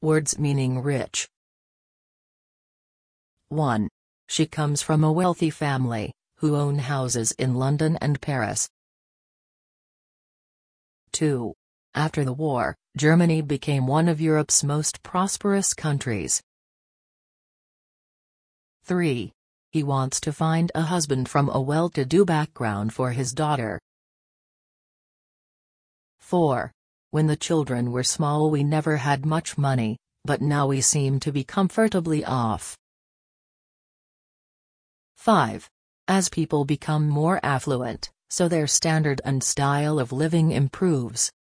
Words meaning rich. 1. She comes from a wealthy family, who own houses in London and Paris. 2. After the war, Germany became one of Europe's most prosperous countries. 3. He wants to find a husband from a well-to-do background for his daughter. 4. When the children were small we never had much money, but now we seem to be comfortably off. 5. As people become more affluent, so their standard and style of living improves.